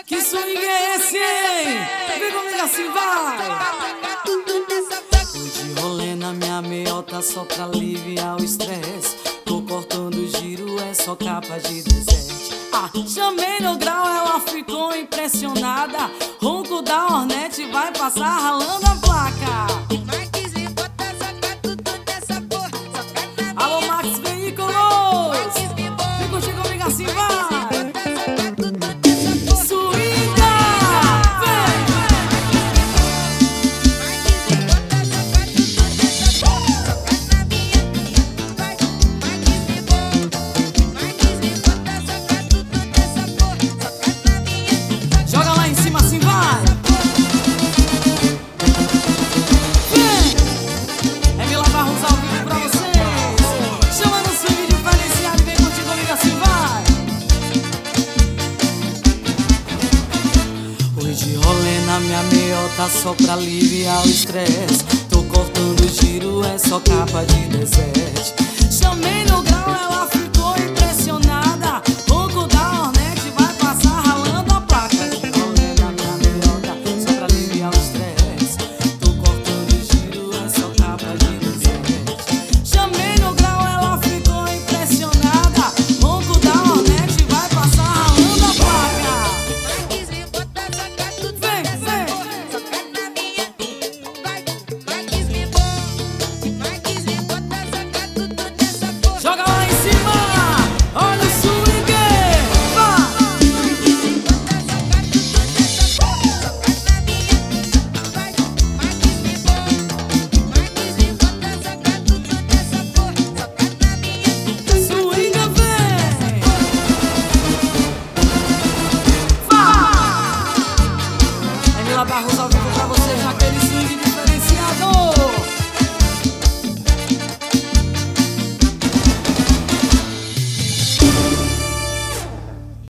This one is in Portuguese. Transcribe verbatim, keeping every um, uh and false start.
Que swing é esse, hein? Vem comigo assim, vai! Tô de rolê na minha meiota só pra aliviar o estresse. Tô cortando o giro, é só capa de deserte. Ah, chamei no grau, ela ficou impressionada. Ronco da Hornet vai passar ralando a placa. Alô, Max Veículos! Vem curtir comigo assim, vai! Joga lá em cima assim, vai! Vem! É Mila Barros ao vivo pra vocês. Chama no swing diferenciado e vem curtir comigo assim, vai! Hoje de rolê na minha meiota só pra aliviar o estresse. Tô cortando o giro, é só capa de deserte. Chamei no grau, ela ficou impressionada. Ronco da Hornet vai passar ralando a placa. Joga lá em cima, olha o swing, vai! Swing, vem! Vai! É Mila Barros ao vivo pra você, já aquele swing diferenciado.